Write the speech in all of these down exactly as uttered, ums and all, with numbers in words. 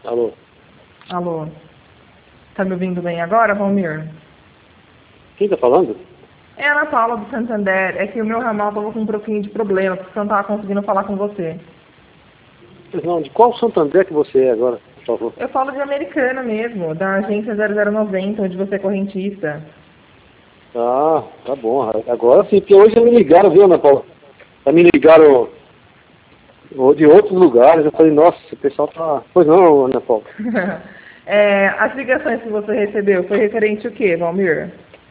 Alô? Alô? Tá me ouvindo bem agora, Valmir? Quem tá falando? É a Ana Paula do Santander. É que o meu ramal tava com um pouquinho de problema, porque eu não tava conseguindo falar com você. Não, de qual Santander que você é agora, por favor? Eu falo de Americana mesmo, da agência zero zero noventa, onde você é correntista. Ah, tá bom. Agora sim, porque hoje já me ligaram, viu, Ana Paula? Já me ligaram de outros lugares. Eu falei, nossa, esse pessoal tá... Pois não, Ana Paula? É, as ligações que você recebeu, foi referente ao quê, Valmir?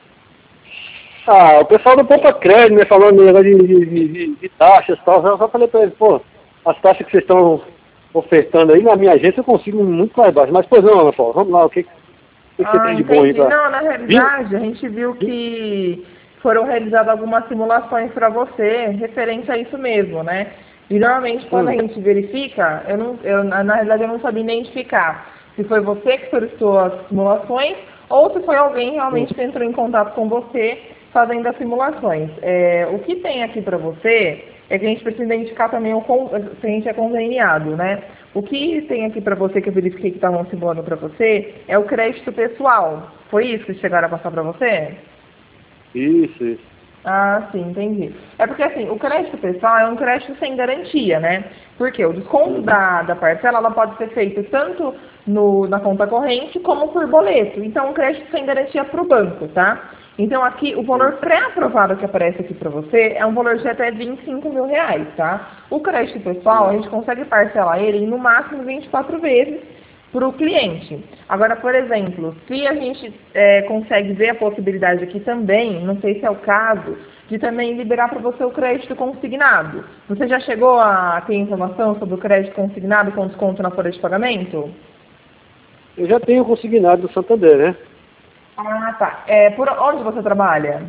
Ah, o pessoal do Poupa Crédito, né, falando de, de, de, de, de taxas e tal. Eu só falei pra eles, pô, as taxas que vocês estão ofertando aí, na minha agência eu consigo muito mais baixo. Mas, pois não, Ana Paula, vamos lá, o que, o que você Ah, tem de bom aí entendi. pra... Não, na Viu? realidade, a gente viu que foram realizadas algumas simulações para você, referente a isso mesmo, né? E normalmente quando a Hum. gente verifica, eu não, eu, na na realidade eu não sabia identificar se foi você que solicitou as simulações ou se foi alguém Hum. realmente que entrou em contato com você fazendo as simulações. É, o que tem aqui para você é que a gente precisa identificar também o con- se a gente é conveniado, né? O que tem aqui para você, que eu verifiquei que estavam simulando para você, é o crédito pessoal. Foi isso que chegaram a passar para você? Isso, isso. Ah, sim, entendi. É porque assim, o crédito pessoal é um crédito sem garantia, né? Porque o desconto Uhum. da, da parcela ela pode ser feito tanto no, na conta corrente como por boleto. Então, um crédito sem garantia para o banco, tá? Então, aqui, o valor Uhum. pré-aprovado que aparece aqui para você é um valor de até vinte e cinco mil reais, tá? O crédito pessoal, a Uhum. gente consegue parcelar ele em no máximo vinte e quatro vezes para o cliente. Agora, por exemplo, se a gente é, consegue ver a possibilidade aqui também, não sei se é o caso, de também liberar para você o crédito consignado. Você já chegou a ter informação sobre o crédito consignado com desconto na folha de pagamento? Eu já tenho consignado do Santander, né? Ah, tá. É, por onde você trabalha?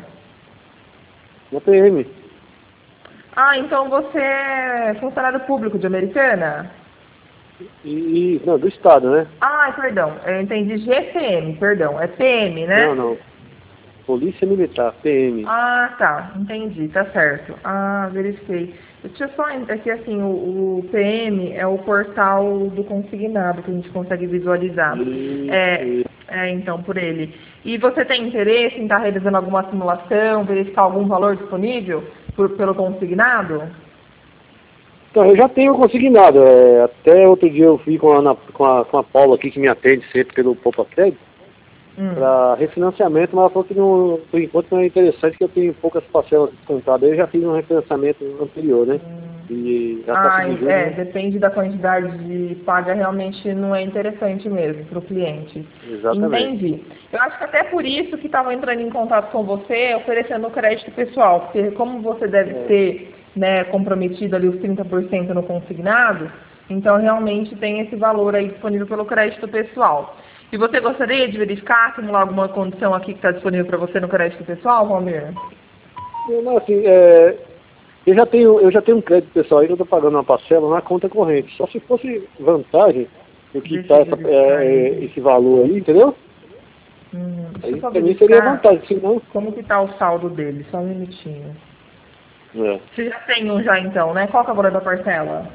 Na P M. Ah, então você é funcionário público de Americana? E, e- não, do Estado, né? Ah, perdão, eu entendi G C M, perdão, é P M, Não, né? não. Polícia Militar, P M. Ah, tá, entendi, tá certo. Ah, verifiquei. Deixa eu só entrar aqui, assim, o, o P M é o portal do consignado que a gente consegue visualizar. Isso, É, isso. é, então, por ele. E você tem interesse em estar realizando alguma simulação, verificar algum valor disponível por- pelo consignado? Então, eu já tenho consignado. É, até outro dia eu fui com a, Ana- com a, com a Paula aqui, que me atende sempre pelo Poupa Crédito, Hum. para refinanciamento, mas ela falou que não, por enquanto não é interessante, que eu tenho poucas parcelas descontadas. Eu já fiz um refinanciamento anterior, né? E a taxa Ah, de juros é, não... depende da quantidade de paga, realmente não é interessante mesmo para o cliente. Exatamente. Entendi. Eu acho que até por isso que estavam entrando em contato com você, oferecendo o crédito pessoal, porque como você deve É. ter, né, comprometido ali os trinta por cento no consignado, então realmente tem esse valor aí disponível pelo crédito pessoal. E você gostaria de verificar, simular alguma condição aqui que está disponível para você no crédito pessoal, Valmir? Não, assim, é, eu já tenho, eu já tenho um crédito pessoal aí que eu estou pagando uma parcela na conta corrente. Só se fosse vantagem do que Deixa está eu essa, verificar é, ele. esse valor aí, entendeu? Hum, deixa eu Aí só para mim seria verificar vantagem, se não. como que tá o saldo dele, só um minutinho. É. Você já tem um já então, né? Qual que é o valor da parcela?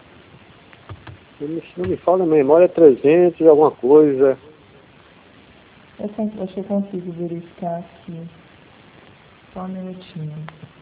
Se não se não me falha a memória, é trezentos, alguma coisa. Eu con- acho que eu consigo verificar aqui. Só um minutinho.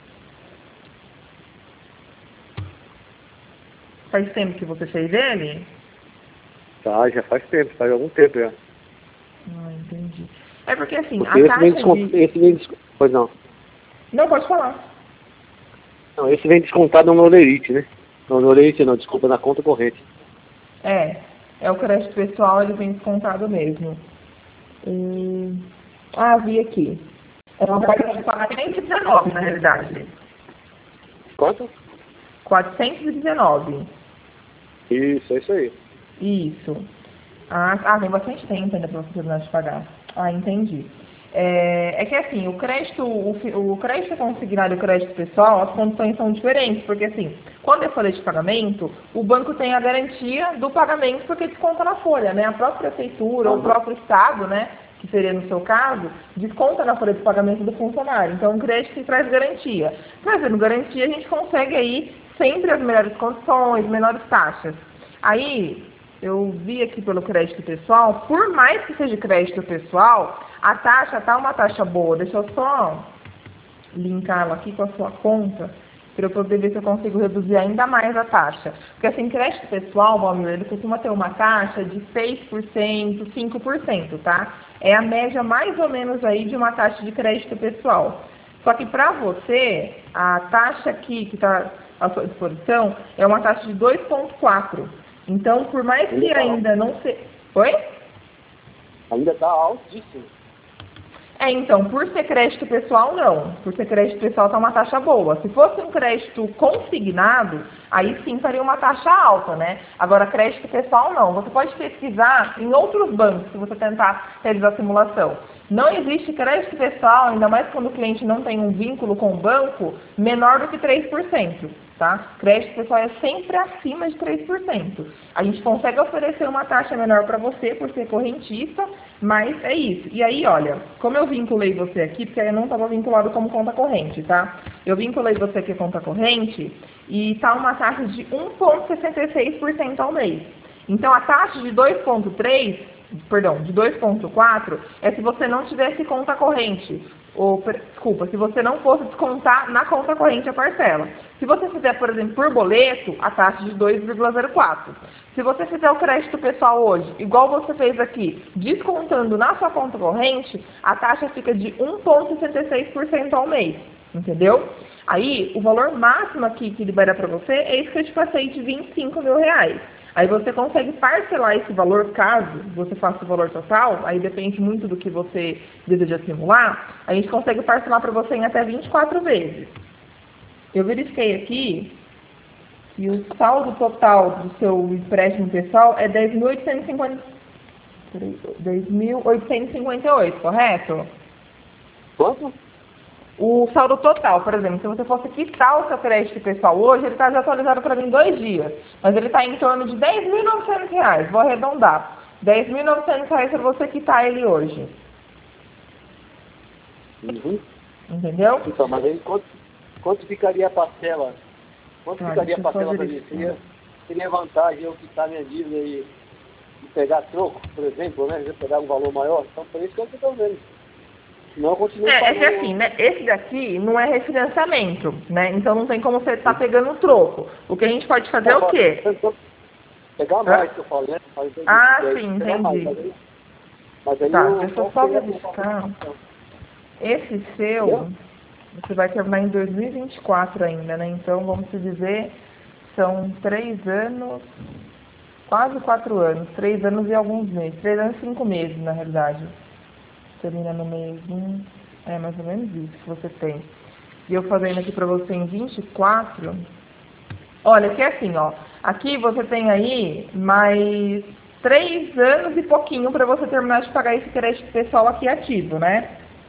Faz tempo que você fez ele? Tá, já faz tempo, faz algum tempo já. Ah, entendi. É porque assim, Porque a esse vem taxa descontado, de... esse vem descontado, pois não. Não, pode falar. Não, esse vem descontado no Olerite, né? No Olerite não, desculpa, na conta corrente. É, é o crédito pessoal, ele vem descontado mesmo. Hum, ah, vi aqui. É uma taxa de pagamento de dezenove, na realidade. Quanto? quatrocentos e dezenove. Isso, é isso aí. Isso. Ah, ah, tem bastante tempo ainda para você terminar de pagar. Ah, entendi. É, é que assim, o crédito, o, fi- o crédito consignado e o crédito pessoal, as condições são diferentes, porque assim, quando é folha de pagamento, o banco tem a garantia do pagamento porque desconta na folha, né? A própria prefeitura ou o Aham. próprio estado, né? Que seria no seu caso, desconta na folha de pagamento do funcionário. Então, o crédito traz garantia. Trazendo garantia, a gente consegue aí sempre as melhores condições, menores taxas. Aí, eu vi aqui pelo crédito pessoal, por mais que seja crédito pessoal, a taxa tá uma taxa boa. Deixa eu só linkar ela aqui com a sua conta, para eu poder ver se eu consigo reduzir ainda mais a taxa. Porque assim, crédito pessoal, Valmir, ele costuma ter uma taxa de seis por cento, cinco por cento, tá? É a média mais ou menos aí de uma taxa de crédito pessoal. Só que para você, a taxa aqui que está à sua disposição é uma taxa de dois vírgula quatro. Então, por mais que ainda não se... Oi? Ainda está altíssimo. É, então, por ser crédito pessoal, não. Por ser crédito pessoal, tá uma taxa boa. Se fosse um crédito consignado, aí sim faria uma taxa alta, né? Agora, crédito pessoal, não. Você pode pesquisar em outros bancos, se você tentar realizar a simulação. Não existe crédito pessoal, ainda mais quando o cliente não tem um vínculo com o banco, menor do que três por cento. Tá? Crédito pessoal é sempre acima de três por cento. A gente consegue oferecer uma taxa menor para você por ser correntista, mas é isso. E aí, olha, como eu vinculei você aqui, porque eu não estava vinculado como conta corrente, tá? Eu vinculei você aqui conta corrente e tá uma taxa de um vírgula sessenta e seis por cento ao mês. Então, a taxa de dois vírgula três, perdão, de dois vírgula quatro é se você não tivesse conta corrente. Ou, desculpa, se você não fosse descontar na conta corrente a parcela. Se você fizer, por exemplo, por boleto, a taxa de dois vírgula zero quatro. Se você fizer o crédito pessoal hoje, igual você fez aqui, descontando na sua conta corrente, a taxa fica de um vírgula sessenta e seis por cento ao mês. Entendeu? Aí, o valor máximo aqui que libera para você é isso que eu te passei de vinte e cinco mil reais. Aí você consegue parcelar esse valor, caso você faça o valor total, aí depende muito do que você deseja simular, a gente consegue parcelar para você em até vinte e quatro vezes. Eu verifiquei aqui que o saldo total do seu empréstimo pessoal é dez mil oitocentos e cinquenta e oito, correto? Quanto? O saldo total, por exemplo, se você fosse quitar o seu crédito pessoal hoje, ele está desatualizado para mim dois dias, mas ele está em torno de dez mil e novecentos reais, vou arredondar. dez mil e novecentos reais para você quitar ele hoje. Uhum. Entendeu? Então, mas aí quanto, quanto ficaria a parcela? Quanto Ah, ficaria a deixa eu só parcela para mim? verificar. Seria, seria vantagem eu quitar minha dívida e, e pegar troco, por exemplo, né? Eu pegar um valor maior? Então, por isso que eu estou vendo. Senão eu continuo É, é pagando. que assim, né? Esse daqui não é refinanciamento, né? Então não tem como você estar pegando o troco. O que a gente pode fazer é o quê? Pegar mais, que eu falei, né? Ah, sim, entendi. Mais, mas aí, mas aí Tá, eu, deixa eu só verificar. Esse seu, você vai terminar em dois mil e vinte e quatro ainda, né? Então, vamos dizer, são três anos, quase quatro anos, três anos e alguns meses, três anos e cinco meses, na realidade. Termina no mês um, é mais ou menos isso que você tem. E eu fazendo aqui para você em vinte e quatro, olha, que é assim, ó, aqui você tem aí mais três anos e pouquinho para você terminar de pagar esse crédito pessoal aqui ativo, né?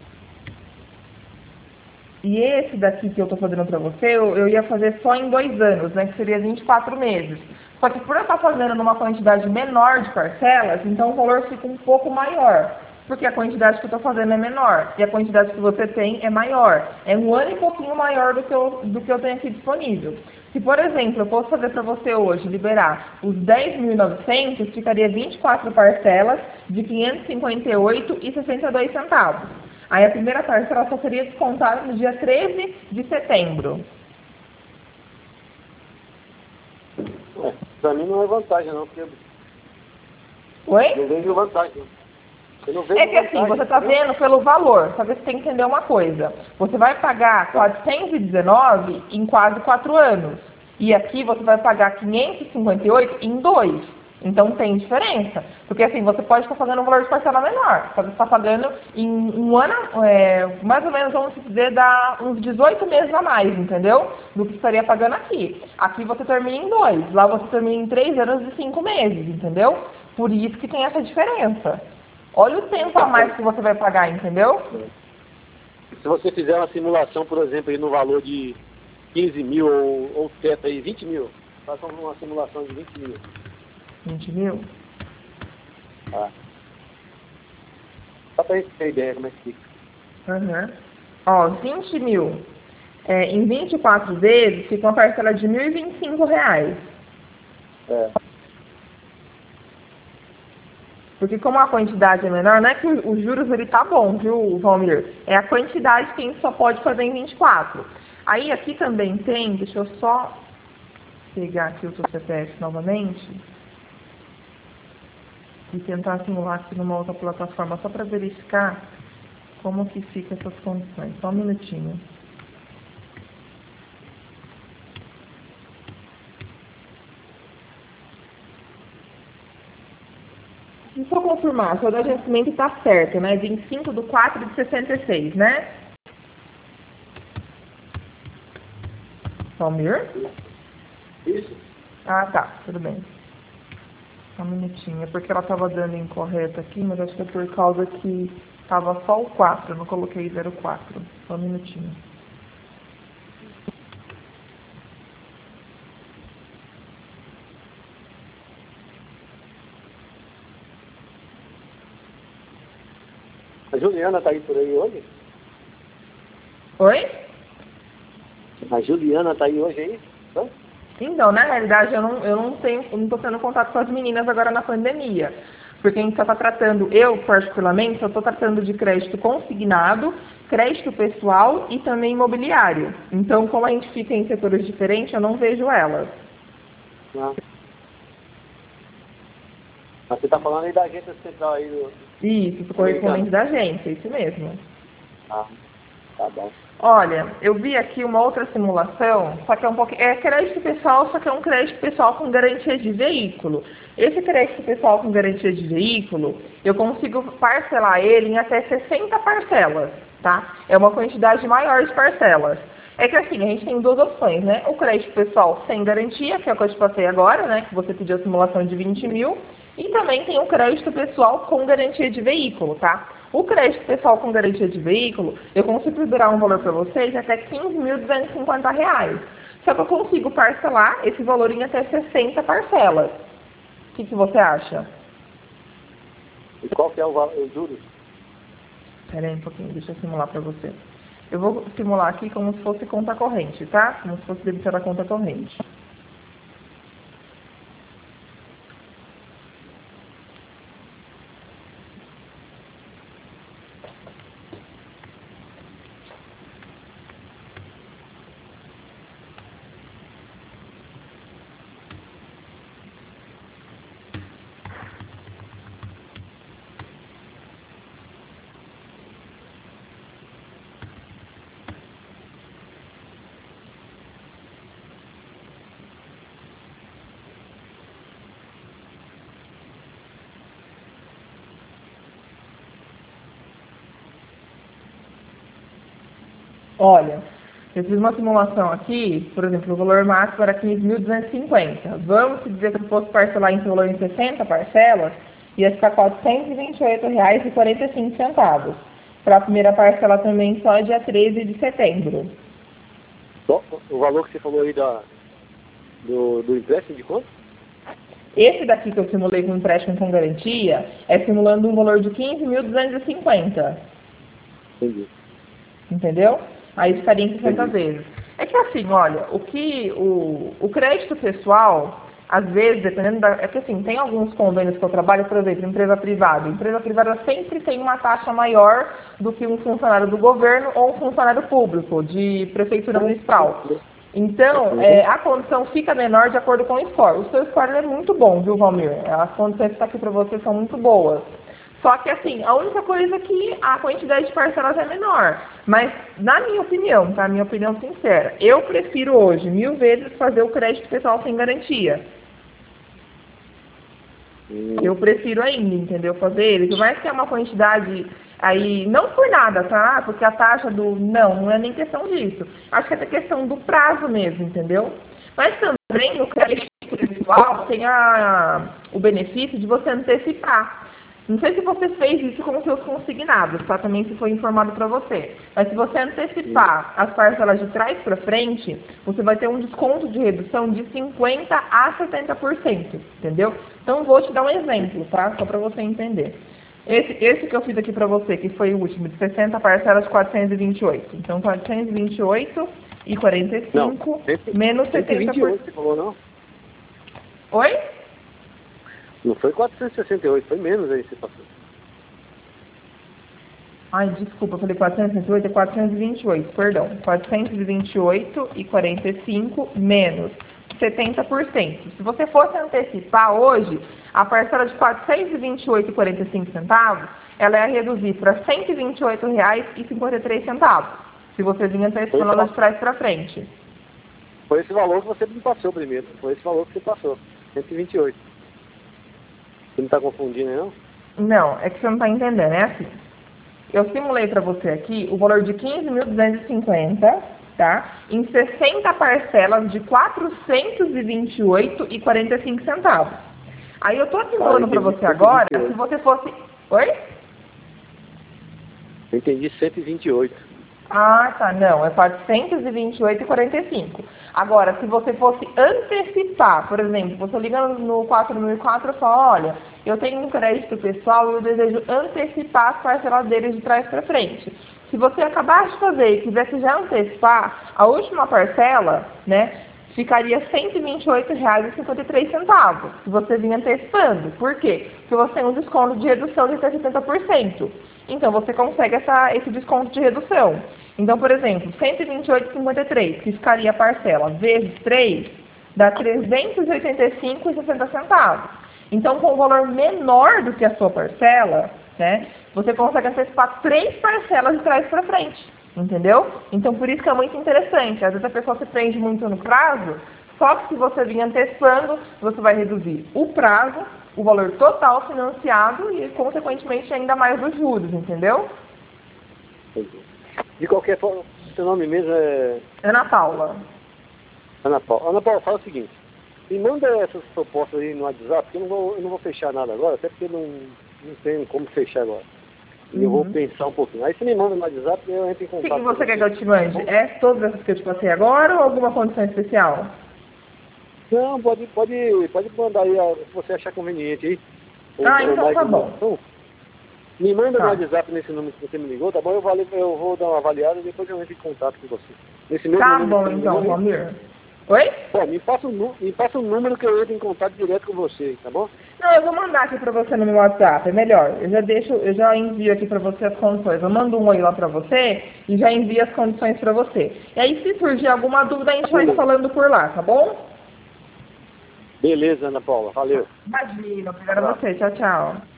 E esse daqui que eu tô fazendo para você, eu, eu ia fazer só em dois anos, né, que seria vinte e quatro meses. Só que por eu estar fazendo numa quantidade menor de parcelas, então o valor fica um pouco maior. Porque a quantidade que eu estou fazendo é menor e a quantidade que você tem é maior. É um ano e pouquinho maior do que eu, do que eu tenho aqui disponível. Se, por exemplo, eu posso fazer para você hoje, liberar os dez mil e novecentos, ficaria vinte e quatro parcelas de quinhentos e cinquenta e oito reais e sessenta e dois centavos. Aí a primeira parcela só seria descontada no dia treze de setembro. É, para mim não é vantagem, não, porque Oi? não vejo vantagem. Eu não vejo É que assim, vantagem, você está vendo pelo valor, só que você tem que entender uma coisa. Você vai pagar quatrocentos e dezenove em quase quatro anos. E aqui você vai pagar quinhentos e cinquenta e oito em dois. Então tem diferença. Porque assim, você pode estar pagando um valor de parcela menor. Você está pagando em um ano, é, mais ou menos, vamos dizer, dá uns dezoito meses a mais, entendeu? Do que estaria pagando aqui. Aqui você termina em dois. Lá você termina em três anos e cinco meses, entendeu? Por isso que tem essa diferença. Olha o tempo a mais que você vai pagar, entendeu? Se você fizer uma simulação, por exemplo, aí no valor de quinze mil ou, ou teto aí, vinte mil, faça uma simulação de vinte mil. vinte mil? Tá. Só para a gente ter ideia como é que fica. Uhum. Ó, vinte mil. É, em vinte e quatro vezes, fica uma parcela de mil e vinte e cinco reais. É. Porque como a quantidade é menor, não é que os juros ele tá bom, viu, Valmir? É a quantidade que a gente só pode fazer em vinte e quatro. Aí aqui também tem, deixa eu só pegar aqui o seu C P F novamente e tentar simular aqui numa outra plataforma só para verificar como que fica essas condições. Só um minutinho. Se for confirmar, seu data de vencimento está certo, né? vinte e cinco de quatro de sessenta e seis, né? Valmir? Isso. Ah, tá. Tudo bem. Só um minutinho. É porque ela estava dando incorreto aqui, mas acho que é por causa que estava só o quatro. Eu não coloquei zero quatro. Só um minutinho. A Juliana tá aí por aí hoje? Oi? A Juliana tá aí hoje aí? Hã? Então, na realidade, eu não, eu não tenho, eu não estou tendo contato com as meninas agora na pandemia. Porque a gente só está tratando, eu particularmente, só estou tratando de crédito consignado, crédito pessoal e também imobiliário. Então, como a gente fica em setores diferentes, eu não vejo elas. Não. Mas você tá falando aí da agência central aí do... Isso, do correspondente da agência, isso mesmo. Ah, tá bom. Olha, eu vi aqui uma outra simulação, só que é um pouquinho, é crédito pessoal, só que é um crédito pessoal com garantia de veículo. Esse crédito pessoal com garantia de veículo, eu consigo parcelar ele em até sessenta parcelas, tá? É uma quantidade maior de parcelas. É que assim, a gente tem duas opções, né? O crédito pessoal sem garantia, que é o que eu te passei agora, né? Que você pediu a simulação de vinte mil. E também tem o crédito pessoal com garantia de veículo, tá? O crédito pessoal com garantia de veículo, eu consigo liberar um valor para vocês até quinze mil duzentos e cinquenta reais. Só que eu consigo parcelar esse valor em até sessenta parcelas. O que, que você acha? E qual que é o valor, os juros? Espera aí um pouquinho, deixa eu simular para você. Eu vou simular aqui como se fosse conta corrente, tá? Como se fosse debitar a conta corrente. Olha, eu fiz uma simulação aqui, por exemplo, o valor máximo era quinze mil duzentos e cinquenta. Vamos dizer que eu fosse parcelar esse valor em sessenta parcelas, ia ficar quatrocentos e vinte e oito reais e quarenta e cinco centavos. Para a primeira parcela também só dia treze de setembro. Só o valor que você falou aí da, do, do empréstimo de quanto? Esse daqui que eu simulei com empréstimo com garantia é simulando um valor de quinze mil duzentos e cinquenta. Entendi. Entendeu? Aí ficaria em sessenta vezes. É que assim, olha, o que o, o crédito pessoal, às vezes, dependendo da... É que assim, tem alguns convênios que eu trabalho, por exemplo, empresa privada. Empresa privada sempre tem uma taxa maior do que um funcionário do governo ou um funcionário público, de prefeitura municipal. Então, é, a condição fica menor de acordo com o score. O seu score é muito bom, viu, Valmir? As condições que estão aqui para você são muito boas. Só que, assim, a única coisa é que a quantidade de parcelas é menor. Mas, na minha opinião, tá? Minha opinião sincera, eu prefiro hoje, mil vezes, fazer o crédito pessoal sem garantia. Eu prefiro ainda, entendeu? Fazer ele. Por mais que é uma quantidade aí, não por nada, tá? Porque a taxa do... Não, não é nem questão disso. Acho que é até questão do prazo mesmo, entendeu? Mas também no crédito pessoal tem a, o benefício de você antecipar. Não sei se você fez isso com os seus consignados, tá? Também se foi informado para você. Mas se você antecipar as parcelas de trás para frente, você vai ter um desconto de redução de cinquenta a setenta por cento, entendeu? Então vou te dar um exemplo, tá? Só para você entender. Esse, esse que eu fiz aqui para você, que foi o último, de sessenta parcelas de quatrocentos e vinte e oito. Então quatrocentos e vinte e oito e quarenta e cinco não, menos setenta por cento. Você falou, não? Oi? Não foi quatrocentos e sessenta e oito, foi menos aí que você passou. Ai, desculpa, eu falei quatrocentos e sessenta e oito, é quatrocentos e vinte e oito, perdão. quatrocentos e vinte e oito e quarenta e cinco menos setenta por cento. Se você fosse antecipar hoje, a parcela de quatrocentos e vinte e oito e quarenta e cinco centavos, ela ia reduzir para cento e vinte e oito reais e cinquenta e três centavos. Se você vir antecipando ela de trás para frente. Foi esse valor que você me passou primeiro. Foi esse valor que você passou. cento e vinte e oito. Você não está confundindo, não? Não, é que você não está entendendo, é assim. Eu simulei para você aqui o valor de quinze mil duzentos e cinquenta, tá? Em sessenta parcelas de quatrocentos e vinte e oito e quarenta e cinco centavos. Aí eu tô simulando para você agora, se você fosse... Oi? Eu entendi cento e vinte e oito. Ah, tá, não, é quatrocentos e vinte e oito e quarenta e cinco. Agora, se você fosse antecipar, por exemplo, você liga no quatro mil e quatro e fala, olha, eu tenho um crédito pessoal e eu desejo antecipar as parcelas deles de trás para frente. Se você acabar de fazer e quisesse já antecipar, a última parcela, né, ficaria cento e vinte e oito reais e cinquenta e três centavos, se você vir antecipando. Por quê? Porque você tem um desconto de redução de até setenta por cento. Então, você consegue essa, esse desconto de redução. Então, por exemplo, cento e vinte e oito reais e cinquenta e três centavos, que ficaria a parcela, vezes três, dá trezentos e oitenta e cinco reais e sessenta centavos. Então, com um valor menor do que a sua parcela, né, você consegue antecipar três parcelas de trás para frente. Entendeu? Então, por isso que é muito interessante. Às vezes a pessoa se prende muito no prazo, só que se você vir antecipando, você vai reduzir o prazo, o valor total financiado e, consequentemente, ainda mais os juros, entendeu? De qualquer forma, seu nome mesmo é... Ana Paula. Ana Paula. Ana Paula, fala o seguinte. Me manda essas propostas aí no WhatsApp, porque eu não vou, eu não vou fechar nada agora, até porque não, não tenho como fechar agora. E uhum. eu vou pensar um pouquinho. Aí você me manda no WhatsApp e eu entro em contato. O que você quer que eu te mande? É todas essas que eu te passei agora ou alguma condição especial? Não, pode, pode, pode mandar aí, se você achar conveniente aí. Ah, então tá bom. Então, me manda tá. no WhatsApp nesse número que você me ligou, tá bom? Eu vou, eu vou dar uma avaliada e depois eu entro em contato com você. Nesse mesmo tá bom, então, Valmir. Oi? Bom, me passa, um, me passa um número que eu entro em contato direto com você, tá bom? Não, eu vou mandar aqui pra você no meu WhatsApp, é melhor. Eu já deixo, eu já envio aqui pra você as condições. Eu mando um oi lá pra você e já envio as condições pra você. E aí, se surgir alguma dúvida, a gente vai falando por lá, tá bom? Beleza, Ana Paula. Valeu. Imagina, obrigada a você. Tchau, tchau.